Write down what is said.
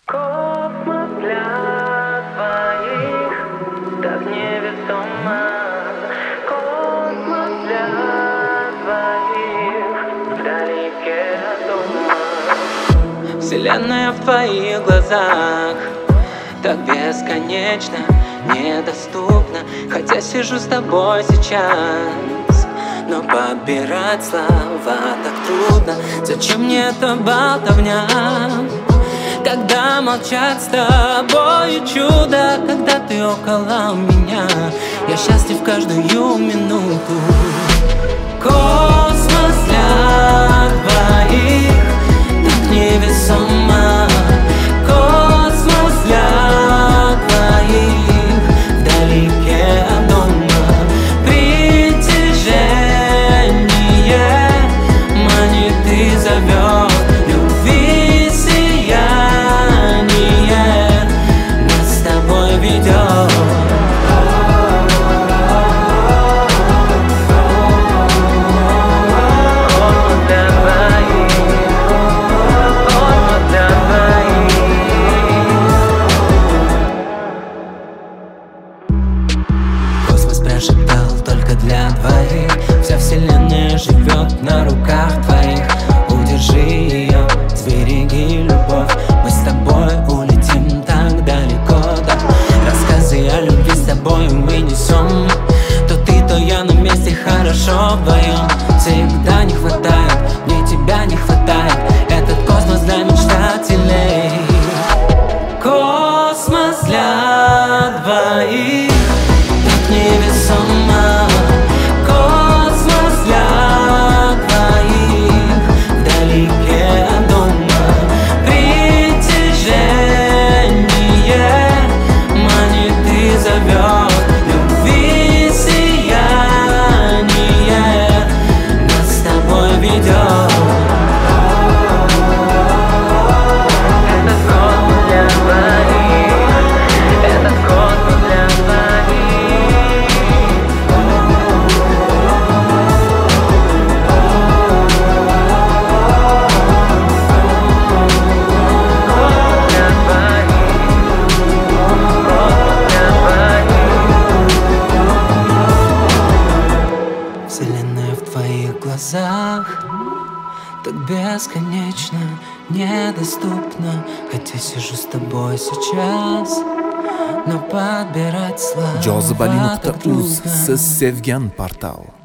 Космос для твоих так невесомо. Космос для твоих вдалеке от дома. Вселенная в твоих глазах так бесконечно, недоступна. Хотя сижу с тобой сейчас, но подбирать слова так трудно. Зачем мне эта болтовня, когда молчать с тобой чудо? Когда ты около меня, я счастлив каждую минуту. Космос для двоих так невесомо. Космос для двоих вдалеке от дома. Притяжение манит и зовет. Любви сияние нас с тобой ведет. Прошептал только для двоих. Вся вселенная живет на руках твоих. Удержи ее, сбереги любовь. Мы с тобой улетим так далеко, да. Рассказы о любви с тобой мы несем. То ты, то я на месте, хорошо вдвоем. Всегда не хватает, мне тебя не хватает. Этот космос для мечтателей. Космос для двоих невесомо. Космос для двоих вдалеке от дома. Притяжение манит и зовет. Любви сияние нас с тобой ведет. Этот космос для двоих. Этот космос для двоих. Вселенная в твоих глазах так бесконечно, недоступна. Хотя сижу с тобой сейчас, но подбирать слова Jozibali.uz так трудно. siz sevgan portal.